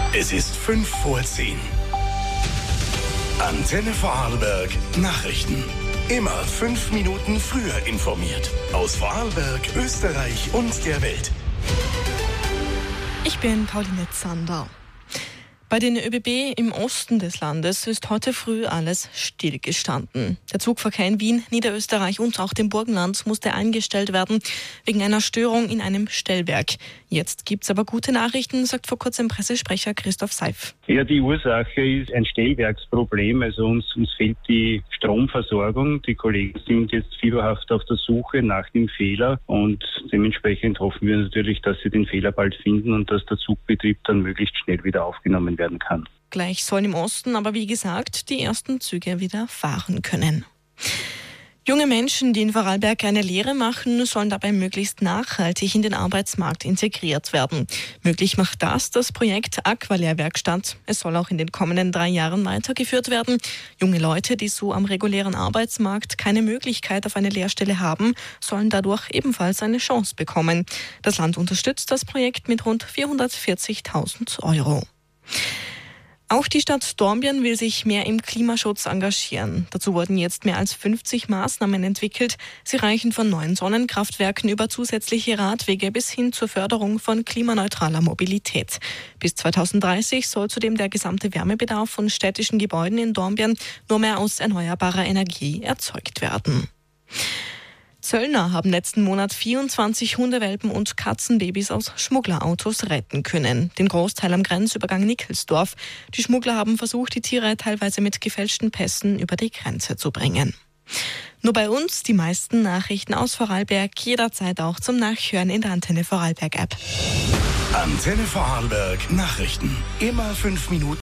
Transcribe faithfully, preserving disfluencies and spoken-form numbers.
Es ist fünf vor zehn. Antenne Vorarlberg Nachrichten. Immer fünf Minuten früher informiert. Aus Vorarlberg, Österreich und der Welt. Ich bin Pauline Zander. Bei den ÖBB im Osten des Landes ist heute früh alles stillgestanden. Der Zugverkehr in Wien, Niederösterreich und auch dem Burgenland musste eingestellt werden wegen einer Störung in einem Stellwerk. Jetzt gibt's aber gute Nachrichten, sagt vor kurzem Pressesprecher Christoph Seif. Ja, die Ursache ist ein Stellwerksproblem. Also uns, uns fehlt die Stromversorgung. Die Kollegen sind jetzt fieberhaft auf der Suche nach dem Fehler und dementsprechend hoffen wir natürlich, dass sie den Fehler bald finden und dass der Zugbetrieb dann möglichst schnell wieder aufgenommen werden kann. Gleich sollen im Osten aber, wie gesagt, die ersten Züge wieder fahren können. Junge Menschen, die in Vorarlberg eine Lehre machen, sollen dabei möglichst nachhaltig in den Arbeitsmarkt integriert werden. Möglich macht das das Projekt Aqualehrwerkstatt. Es soll auch in den kommenden drei Jahren weitergeführt werden. Junge Leute, die so am regulären Arbeitsmarkt keine Möglichkeit auf eine Lehrstelle haben, sollen dadurch ebenfalls eine Chance bekommen. Das Land unterstützt das Projekt mit rund vierhundertvierzigtausend Euro. Auch die Stadt Dornbirn will sich mehr im Klimaschutz engagieren. Dazu wurden jetzt mehr als fünfzig Maßnahmen entwickelt. Sie reichen von neuen Sonnenkraftwerken über zusätzliche Radwege bis hin zur Förderung von klimaneutraler Mobilität. Bis zweitausenddreißig soll zudem der gesamte Wärmebedarf von städtischen Gebäuden in Dornbirn nur mehr aus erneuerbarer Energie erzeugt werden. Zöllner haben letzten Monat vierundzwanzig Hundewelpen und Katzenbabys aus Schmugglerautos retten können. Den Großteil am Grenzübergang Nickelsdorf. Die Schmuggler haben versucht, die Tiere teilweise mit gefälschten Pässen über die Grenze zu bringen. Nur bei uns die meisten Nachrichten aus Vorarlberg, jederzeit auch zum Nachhören in der Antenne Vorarlberg App. Antenne Vorarlberg Nachrichten. Immer fünf Minuten